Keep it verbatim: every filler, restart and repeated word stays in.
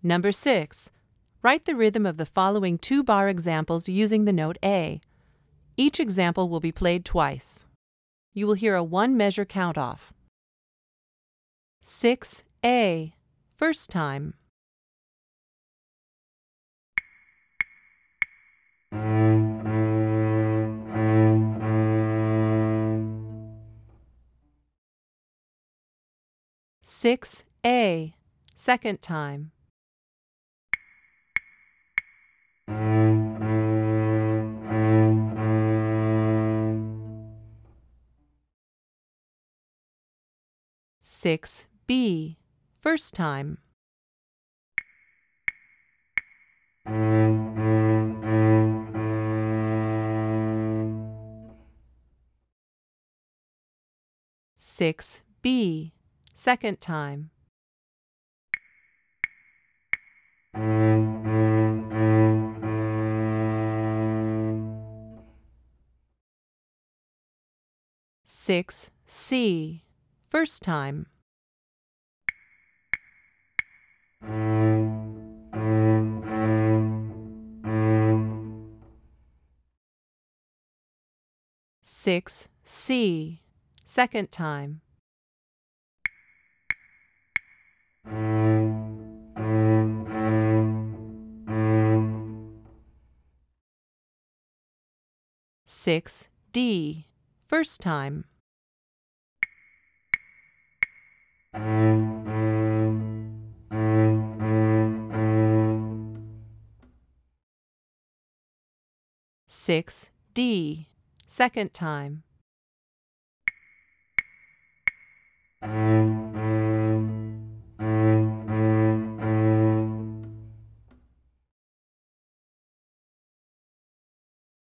Number six. Write the rhythm of the following two-bar examples using the note A. Each example will be played twice. You will hear a one-measure count-off. six A. First time. six A. Second time. six B. First time. six B. Second time. six C. First time. six C. Second time. six D. First time. six D. Second time.